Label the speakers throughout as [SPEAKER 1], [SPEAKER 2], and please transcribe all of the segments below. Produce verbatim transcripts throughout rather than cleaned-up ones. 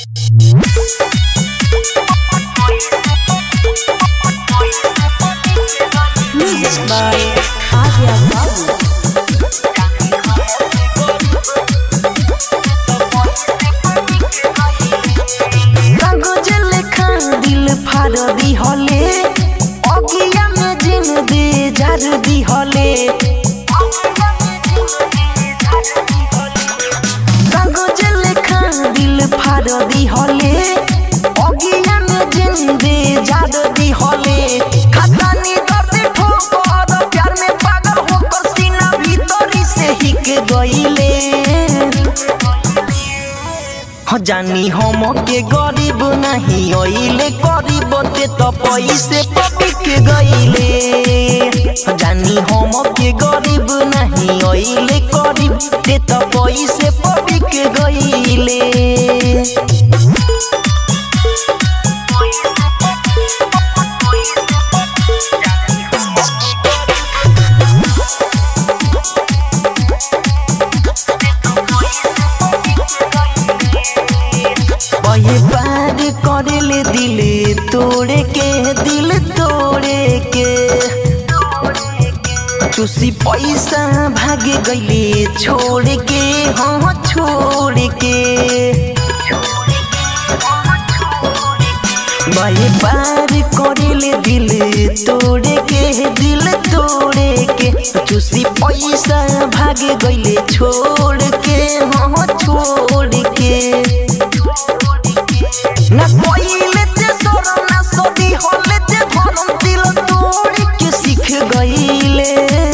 [SPEAKER 1] Music by Adya Babu.
[SPEAKER 2] कागज लेखा दिल फाड़ दी हले अगिया में जिन दे जार दी हले कागज लेखा दिल फाड़ दी हले अगिया में जिन दे जार दी हले खाता नी दर्द ठोकर प्यार में पागल होकर सीना भीतरी से हिक गईले जानी हम के गरीब नहीं ओइले गरीब ते तो पैसे पपिक गईले जानी हम के गरीब नहीं ओइले गरीब ते तो पैसे पपिक गईले ये बार करेले दिल तोड़े के दिल तोड़े के चूसी पैसा भागे गईले छोड़ के हाँ छोड़ के ये बार करेले दिल तोड़े के दिल तोड़े के चूसी पैसा भागे गईले छोड़ के हाँ छोड़ के ना कोइले ते सोरम ना सोदी होले ते धरम दिल तोड़ के सीख गईले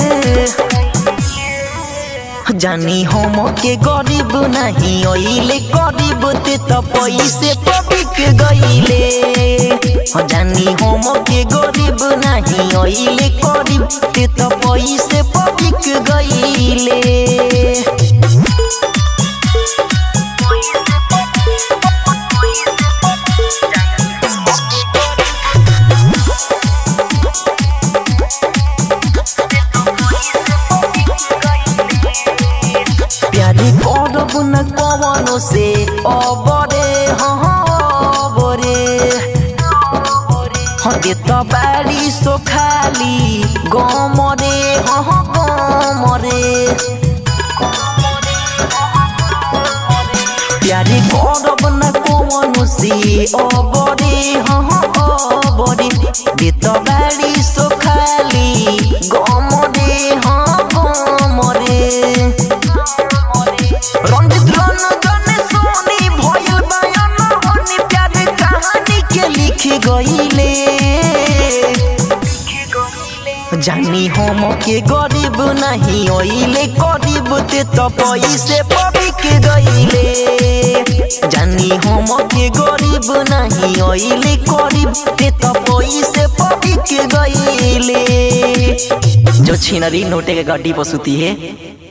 [SPEAKER 2] जानी हम के गरीब नहीं ओइले गरीब ते तो पैसे पपिक गईले जानी हम के गरीब नहीं ओइले गरीब ते तो पैसे पपिक गईले प्यारी करब न कवनो से अबरे हाँ बरे हाँ देत बारी सो खाली गमरे हाँ गमरे प्यारी करब न कवनो से अबरे हाँ अबरे देत बारी सो खाली गमरे हाँ गमरे रंजित रन जने सोनी भइल बयान होनी प्यार कहानी के लिख गईले जानी हम के गरीब नहीं ओइले गरीब ते तो पैसे पपिक गईले जानी हम के गरीब नहीं ओइले गरीब ते तो पैसे पपिक गईले जो छिनरी नोटे के गड्डी पर सुती है।